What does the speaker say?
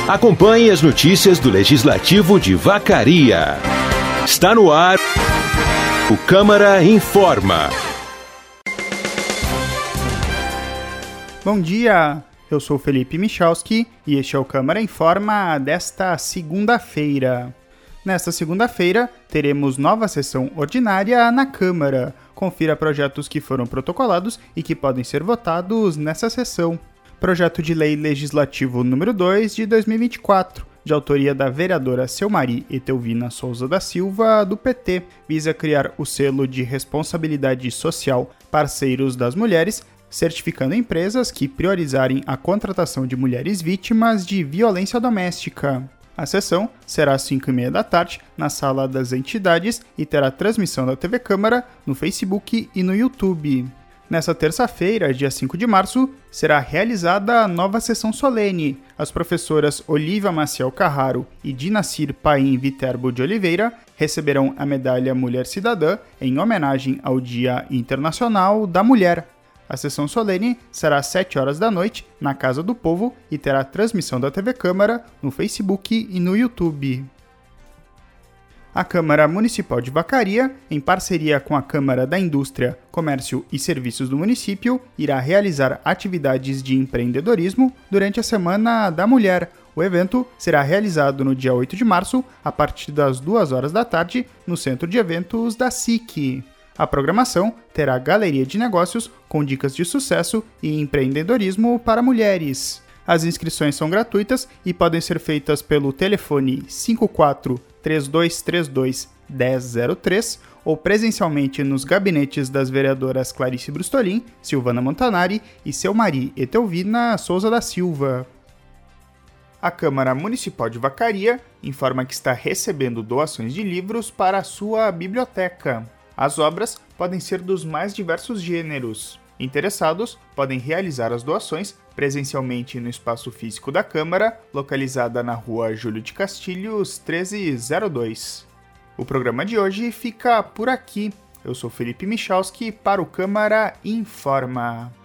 Acompanhe as notícias do Legislativo de Vacaria. Está no ar o Câmara Informa. Bom dia, eu sou Felipe Michalski e este é o Câmara Informa desta segunda-feira. Nesta segunda-feira, teremos nova sessão ordinária na Câmara. Confira projetos que foram protocolados e que podem ser votados nessa sessão. Projeto de Lei Legislativo número 2 de 2024, de autoria da vereadora Selmari Etelvina Souza da Silva, do PT, visa criar o selo de responsabilidade social Parceiros das Mulheres, certificando empresas que priorizarem a contratação de mulheres vítimas de violência doméstica. A sessão será às 5h30 da tarde, na Sala das Entidades, e terá transmissão da TV Câmara, no Facebook e no YouTube. Nessa terça-feira, dia 5 de março, será realizada a nova sessão solene. As professoras Olívia Maciel Carraro e Dinacir Paim Viterbo de Oliveira receberão a medalha Mulher Cidadã em homenagem ao Dia Internacional da Mulher. A sessão solene será às 7 horas da noite, na Casa do Povo, e terá transmissão da TV Câmara, no Facebook e no YouTube. A Câmara Municipal de Vacaria, em parceria com a Câmara da Indústria, Comércio e Serviços do município, irá realizar atividades de empreendedorismo durante a Semana da Mulher. O evento será realizado no dia 8 de março, a partir das 2 horas da tarde, no Centro de Eventos da SIC. A programação terá galeria de negócios com dicas de sucesso e empreendedorismo para mulheres. As inscrições são gratuitas e podem ser feitas pelo telefone 54-3232-1003 ou presencialmente nos gabinetes das vereadoras Clarice Brustolin, Silvana Montanari e Selmari Etelvina Souza da Silva. A Câmara Municipal de Vacaria informa que está recebendo doações de livros para a sua biblioteca. As obras podem ser dos mais diversos gêneros. Interessados podem realizar as doações presencialmente no espaço físico da Câmara, localizada na Rua Júlio de Castilhos, 1302. O programa de hoje fica por aqui. Eu sou Felipe Michalski para o Câmara Informa.